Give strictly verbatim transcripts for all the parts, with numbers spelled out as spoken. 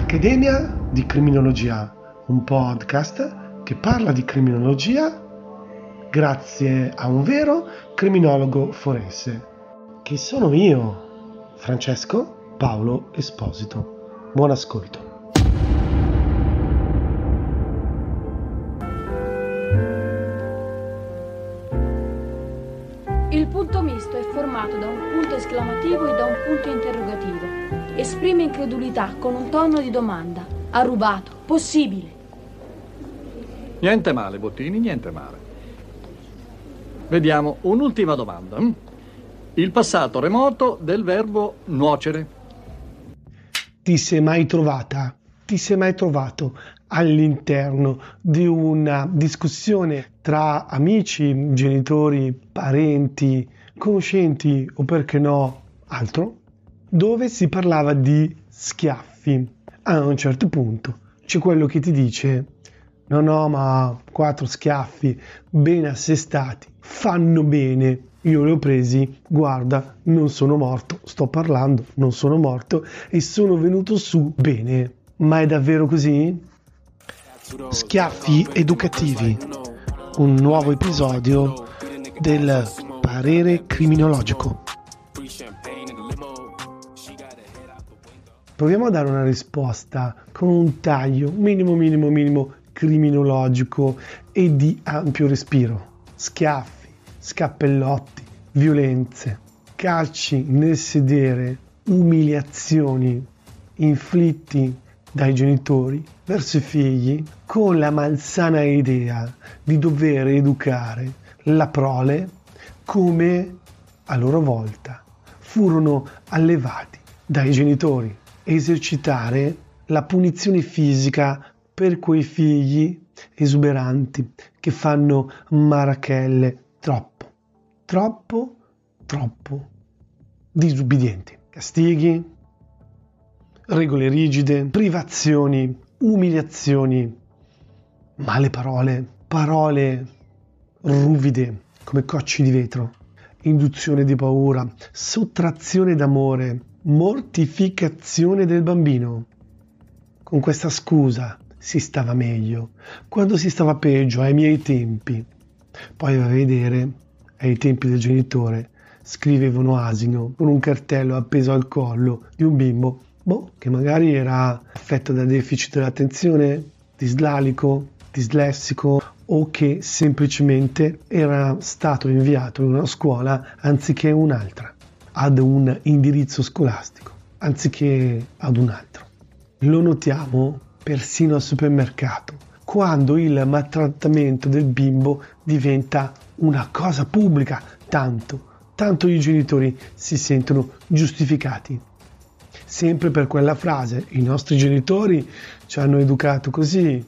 Accademia di Criminologia, un podcast che parla di criminologia grazie a un vero criminologo forense, che sono io, Francesco Paolo Esposito. Buon ascolto. Il punto misto è formato da un punto esclamativo e da un punto interrogativo. Esprime incredulità con un tono di domanda. Ha rubato. Possibile. Niente male, Bottini, niente male. Vediamo, un'ultima domanda. Il passato remoto del verbo nuocere. Ti sei mai trovata, ti sei mai trovato all'interno di una discussione tra amici, genitori, parenti, conoscenti o perché no altro, dove si parlava di schiaffi? A un certo punto c'è quello che ti dice: no no, ma quattro schiaffi ben assestati fanno bene, io li ho presi, guarda, non sono morto, sto parlando, non sono morto e sono venuto su bene. Ma è davvero così? Schiaffi educativi, un nuovo episodio del parere criminologico. Proviamo a dare una risposta con un taglio minimo minimo minimo criminologico e di ampio respiro. Schiaffi, scappellotti, violenze, calci nel sedere, umiliazioni inflitti dai genitori verso i figli con la malsana idea di dover educare la prole come a loro volta furono allevati dai genitori. Esercitare la punizione fisica per quei figli esuberanti che fanno marachelle troppo, troppo, troppo disubbidienti. Castighi, regole rigide, privazioni, umiliazioni, male parole, parole ruvide come cocci di vetro, induzione di paura, sottrazione d'amore, mortificazione del bambino. Con questa scusa si stava meglio, quando si stava peggio ai miei tempi. Poi va a vedere, ai tempi del genitore, scrivevano asino con un cartello appeso al collo di un bimbo boh, che magari era affetto da deficit dell'attenzione, dislalico, dislessico o che semplicemente era stato inviato in una scuola anziché un'altra, ad un indirizzo scolastico anziché ad un altro. Lo notiamo persino al supermercato, quando il maltrattamento del bimbo diventa una cosa pubblica, tanto, tanto i genitori si sentono giustificati. Sempre per quella frase, i nostri genitori ci hanno educato così,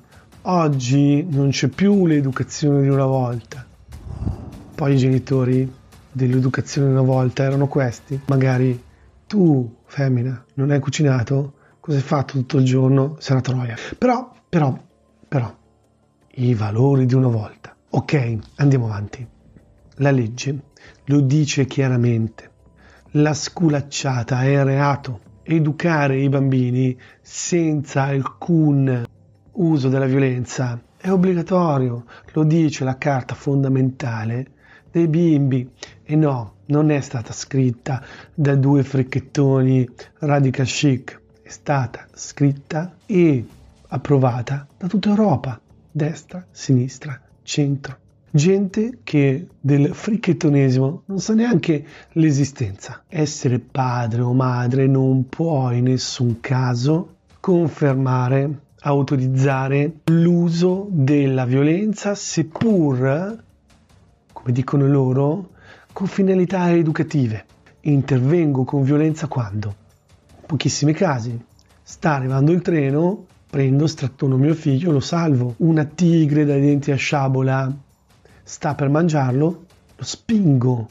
oggi non c'è più l'educazione di una volta. Poi i genitori dell'educazione di una volta erano questi, magari tu, femmina, non hai cucinato? Cosa hai fatto tutto il giorno? Sei una troia. Però, però, però, i valori di una volta. Ok, andiamo avanti. La legge lo dice chiaramente. La sculacciata è reato. Educare i bambini senza alcun uso della violenza è obbligatorio, lo dice la carta fondamentale dei bimbi. E no, non è stata scritta da due fricchettoni radical chic, è stata scritta e approvata da tutta Europa, destra, sinistra, centro. Gente che del fricchettonesimo non sa neanche l'esistenza. Essere padre o madre non può in nessun caso confermare, autorizzare l'uso della violenza, seppur, come dicono loro, con finalità educative. Intervengo con violenza quando? In pochissimi casi. Sta arrivando il treno, prendo, strattono mio figlio, lo salvo. Una tigre dai denti a sciabola sta per mangiarlo, lo spingo.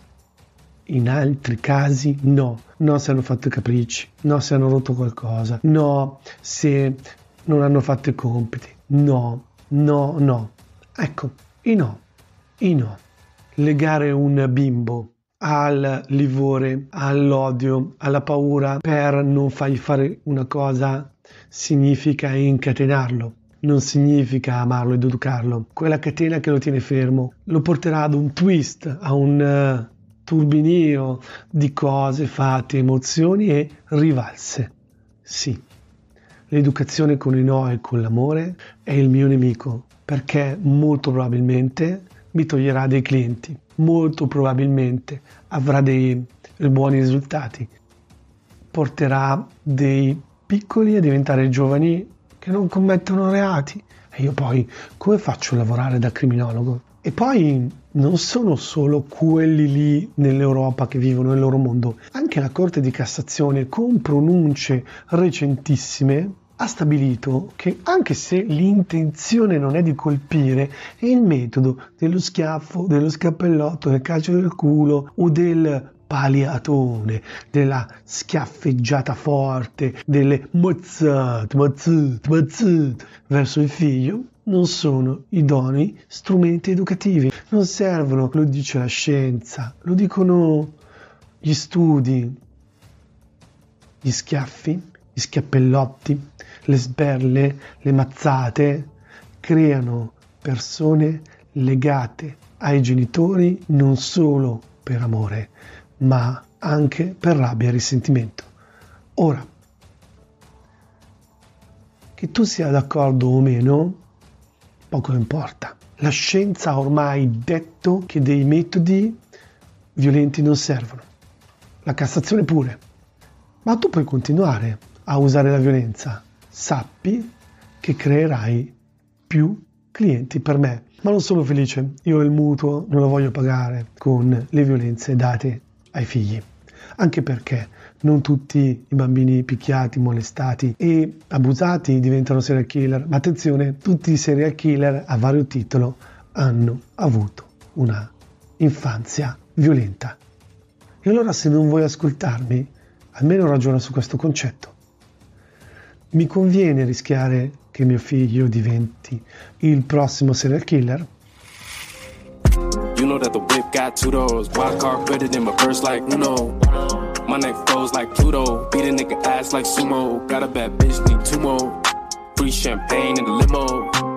In altri casi no, no se hanno fatto i capricci, no se hanno rotto qualcosa, no se non hanno fatto i compiti, no, no, no. Ecco, i no, i no. Legare un bimbo al livore, all'odio, alla paura per non fargli fare una cosa significa incatenarlo, non significa amarlo ed educarlo. Quella catena che lo tiene fermo lo porterà ad un twist, a un uh, turbinio di cose, fatti, emozioni e rivalse. Sì, l'educazione con i no e con l'amore è il mio nemico, perché molto probabilmente mi toglierà dei clienti, molto probabilmente avrà dei buoni risultati, porterà dei piccoli a diventare giovani che non commettono reati. E io poi come faccio a lavorare da criminologo? E poi non sono solo quelli lì nell'Europa che vivono il loro mondo, anche la Corte di Cassazione con pronunce recentissime ha stabilito che anche se l'intenzione non è di colpire, il metodo dello schiaffo, dello scappellotto, del calcio del culo o del paliatone, della schiaffeggiata forte, delle mozzate, mozzate, mozzate verso il figlio, non sono idonei strumenti educativi. Non servono, lo dice la scienza, lo dicono gli studi. Gli schiaffi, gli schiappellotti, le sberle, le mazzate creano persone legate ai genitori non solo per amore, ma anche per rabbia e risentimento. Ora, che tu sia d'accordo o meno, poco importa. La scienza ha ormai detto che dei metodi violenti non servono. La Cassazione pure. Ma tu puoi continuare a usare la violenza. Sappi che creerai più clienti per me. Ma non sono felice. Io il mutuo non lo voglio pagare con le violenze date ai figli. Anche perché non tutti i bambini picchiati, molestati e abusati diventano serial killer. Ma attenzione, tutti i serial killer a vario titolo hanno avuto una infanzia violenta. E allora se non vuoi ascoltarmi, almeno ragiona su questo concetto. Mi conviene rischiare che mio figlio diventi il prossimo serial killer? You know that the whip got two doors. Wild card better than my purse like Uno. My neck froze like Pluto. Beat a nigga ass like sumo. Got a bad bitch, need two more. Free champagne in the limo.